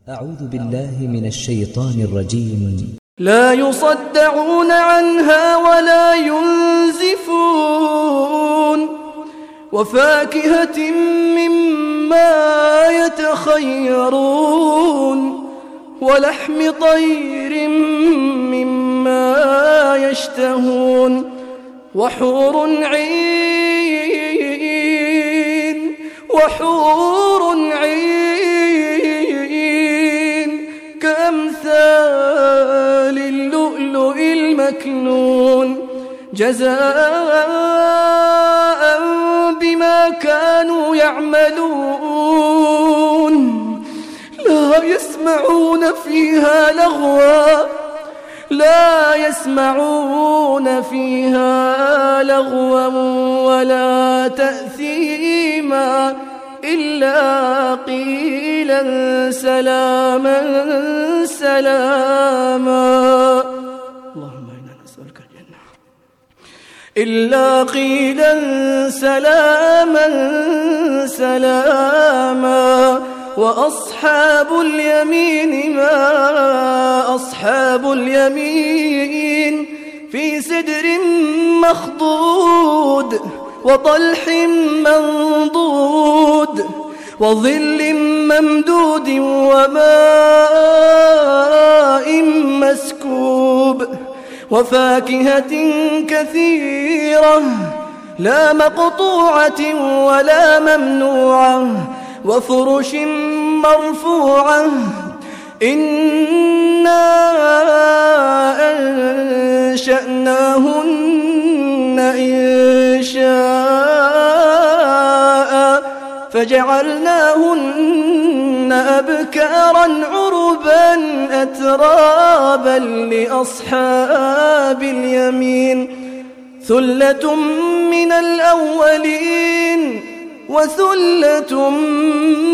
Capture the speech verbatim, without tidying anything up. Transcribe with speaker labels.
Speaker 1: أعوذ بالله من الشيطان الرجيم.
Speaker 2: لا يصدعون عنها ولا ينزفون وفاكهة مما يتخيرون ولحم طير مما يشتهون وحور عين وحور عين كأمثال اللؤلؤ المكنون جزاء بما كانوا يعملون لا يسمعون فيها لغوا لا يسمعون فيها لغوا ولا تأثيما إلا قيلا سلاما سلاما اللهم إنا نسألك الجنة إلا قيلا سلاما سلاما وأصحاب اليمين ما أصحاب اليمين في سدر مخضود وطلح منضود وظل ممدود وماء مسكوب وفاكهة كثيرة لا مقطوعة ولا ممنوعة وفرش مرفوعة إنا أنشأناهن إن شاء فجعلناهن أبكارا عربا أترابا لأصحاب اليمين ثلة من الأولين وثلة